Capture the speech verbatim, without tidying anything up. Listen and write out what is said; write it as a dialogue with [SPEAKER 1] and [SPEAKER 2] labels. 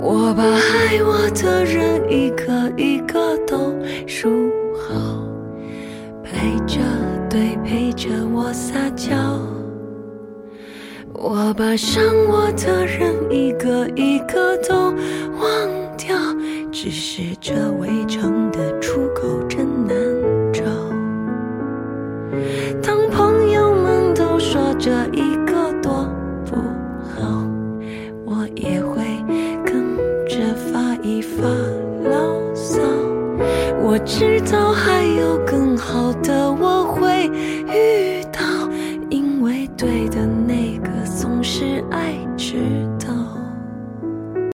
[SPEAKER 1] 我把爱我的人一个一个都数好，陪着对陪着我撒娇。我把伤我的人一个一个都忘掉，只是这围城的出口真难找。当朋友们都说这一个多不好，我也会跟着发一发牢骚。我知道还有更好的我会遇到，因为对的那个总是爱迟